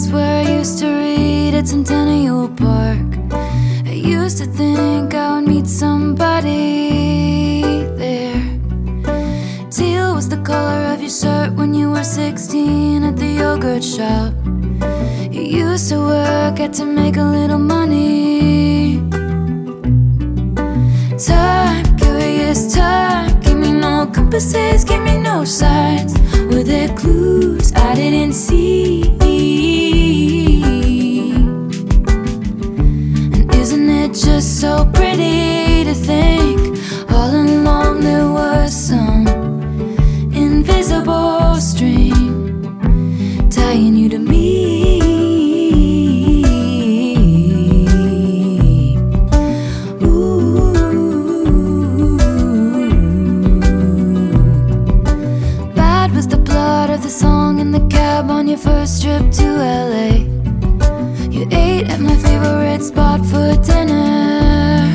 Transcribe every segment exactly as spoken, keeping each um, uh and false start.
was where I used to read at Centennial Park. I used to think I would meet somebody there. Teal was the color of your shirt when you were sixteen at the yogurt shop. You used to work at to make a little money. Time, curious time, gave me no compasses, gave me no signs. Were there clues I didn't see? And isn't it just so pretty to think all along there was some invisible string tying you to me? The song in the cab on your first trip to L A. You ate at my favorite spot for dinner.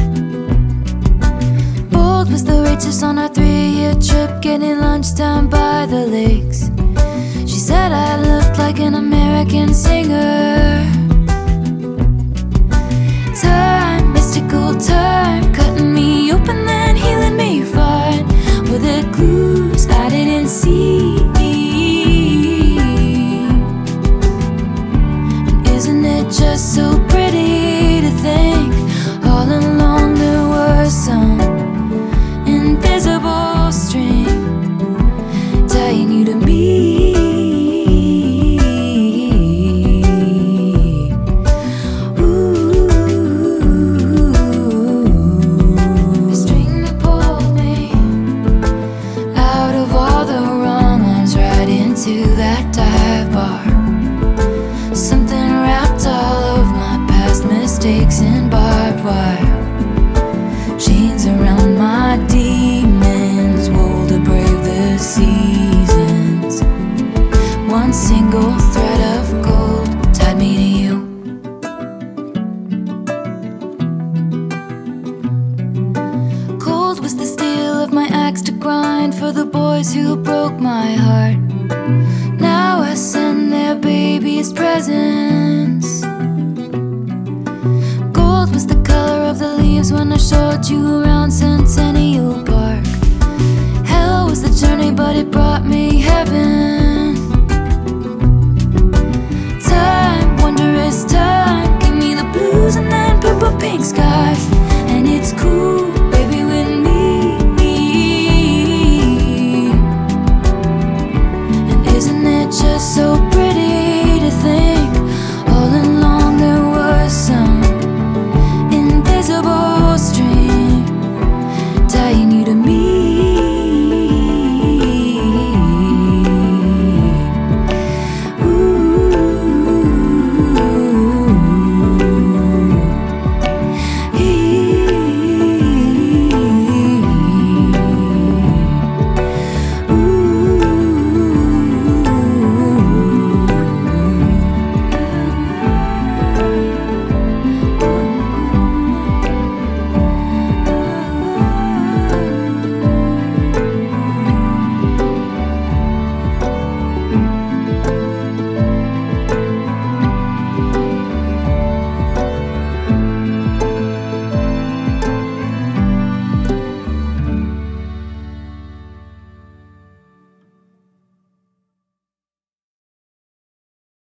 Bold was the waitress on our three-year trip, getting lunch down by the lakes. She said I looked like an American singer. Time, mystical time, cutting me open then healing me fine. Were there clues I didn't see? Just so pretty to think all along there was some invisible string tying you to me. Ooh, the string that pulled me out of all the wrong ones right into that dive bar. Something wrapped all of my past mistakes in barbed wire. Chains around my demons, wool to brave the seasons. One single thread of gold tied me to you. Cold was the steel of my axe to grind for the boys who broke my heart. Now I send their babies presents. Gold was the color of the leaves when I showed you around Centennial Park. Hell was the journey, but it brought me heaven. Time, wondrous time, gave me the blues and then purple pink sky.